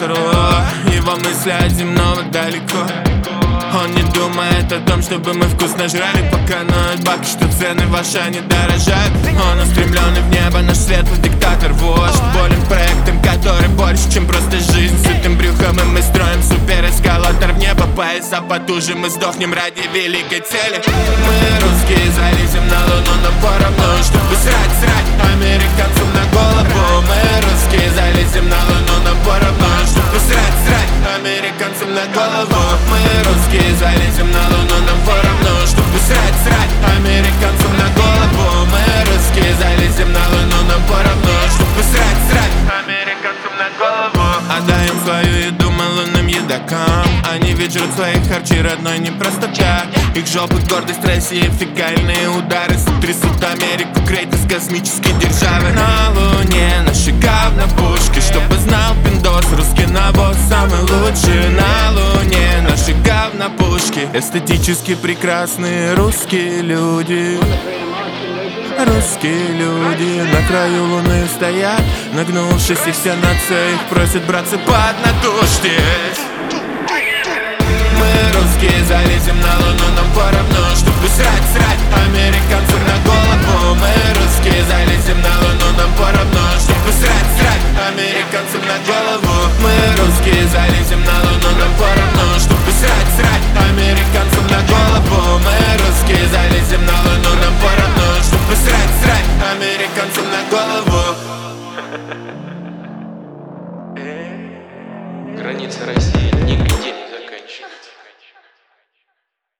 диктатору. Его мысли от земного далеко. Он не думает о том, чтобы мы вкусно жрали, пока ноют бабки, что цены ваши не дорожат. Он устремленный в небо, наш светлый диктатор, вождь. Болен проектом, который больше, чем просто жизнь. Сытым брюхом и мы строим супер эскалатор в небо. Пояса потуже, мы сдохнем ради великой цели. Мы русские, залезем на луну, но поровну, чтобы срать американцам на голову. Мы русские, залезем на луну, но поровну, чтобы срать американцам на голову. Мы русские, залезем на луну, нам поровну, чтобы срать американцам на голову. Мы русские, залезем на луну, нам поровну, чтобы срать американцам на голову. Отдаем свою еду мы лунным едокам. Они ведь жрут свои харчи родной не просто так. Их жопы гордость России, фекальные удары сотрясут Америку, крейт из космической державы. На луне наши говнопушки, чтобы знал пиндос, русский навоз самый лучший. На луне наши говнопушки, эстетически прекрасные русские люди. Русские люди на краю луны стоят, нагнувшись, и вся нация их просит, братцы, поднатужьтесь. Мы русские, залезем на луну, нам поровну, чтобы срать американцам на голову. Мы русские, залезем на луну, нам поровну, чтобы срать американцам на голову. Мы русские, залезем на луну, нам поровну, чтобы срать американцам на голову. Мы русские, залезем на луну, нам поровну, чтобы срать американцам на голову. Граница России нигде не заканчивается.